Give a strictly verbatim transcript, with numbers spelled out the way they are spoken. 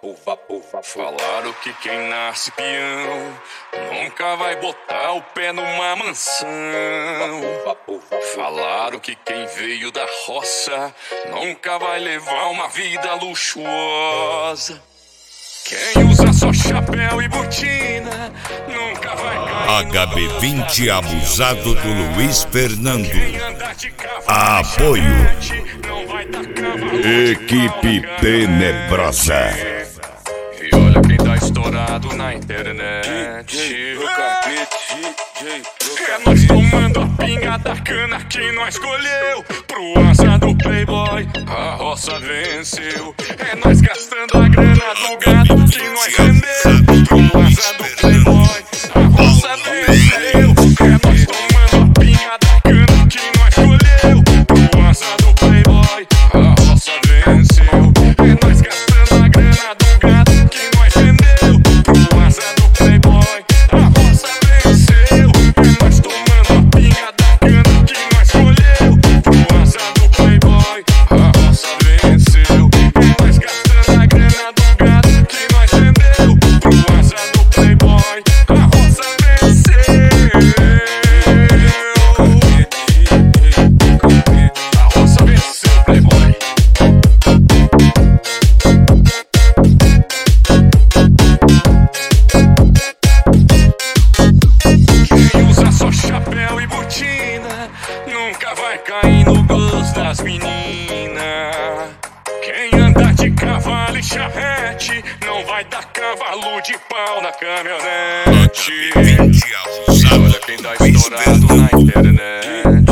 Falaram que quem nasce peão nunca vai botar o pé numa mansão. Falaram que quem veio da roça nunca vai levar uma vida luxuosa. Quem usa só chapéu e botina nunca vai cair. H B vinte abusado do Luiz Fernando. Apoio Equipe Tenebrosa. E olha quem tá estourado na internet. É nós tomando a pinga da cana que nós escolheu. Pro asa do playboy a roça venceu. É nós gastando a grana do gado que nós vendeu. Pro asa do playboy a roça venceu. É nós tomando a pinga da cana que nós escolheu. Pro asa do playboy a roça venceu. É nós gastando a grana do gado que nós vendeu. Pro asa do playboy a roça venceu. É nós tomando a pinga da cana que nós escolheu. Pro asa do playboy a roça venceu. É nós gastando a grana do gado que nós vendeu. Pro asa do playboy a roça venceu. A roça venceu, playboy. Quem usa só chapéu e botina nunca vai cair no gosto das meninas. Quem anda de cavalo e charrete não vai dar cavalo de pau na caminhonete. vinte abusado Olha quem tá do Luiz estourado Fernando. na internet.